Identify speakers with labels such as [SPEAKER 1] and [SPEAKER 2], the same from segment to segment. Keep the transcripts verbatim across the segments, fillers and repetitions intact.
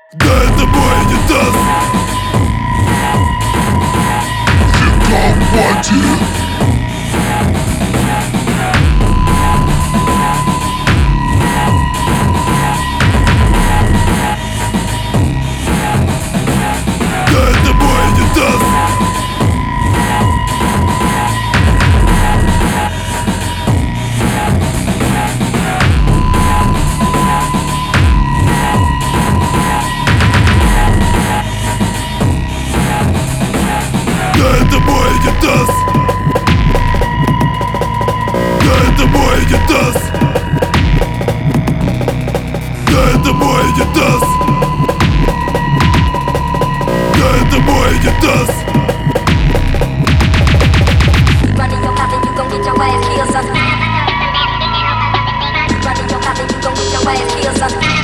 [SPEAKER 1] Да это мой унитаз. Хип-хоп-пати. Да это мой унитаз. Да это мой унитаз. Да это мой унитаз. Да это мой унитаз. Да это мой унитаз.
[SPEAKER 2] Running your mouth and you gon' get your ass killed, son. Running your mouth and you gon' get your ass killed, son.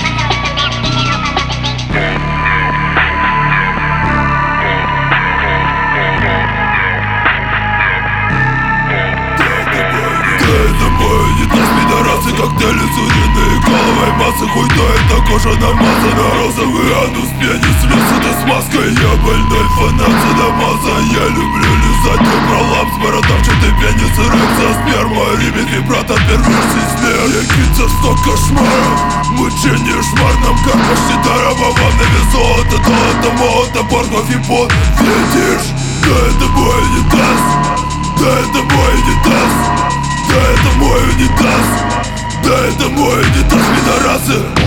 [SPEAKER 1] Это мой унитаз, пидорасы, коктейли, сурьяные головой массы. Хуй да, это кожа намазана, розовый анус, пенис, слез, это смазка. Я больной фанат садомаза. Я люблю лизать твой пролапс, бородавчатый пенис, эрекция, сперма, ребят, вибрат от перверсий, снер. Якица, сто кошмаров, мучение шмарном, как почти дарового навес. Золото, золото, молото, поргов и пот, фетиш. Да это мой унитаз. Да это мой унитаз. Да это мой унитаз. Да это мой унитаз, пидорасы.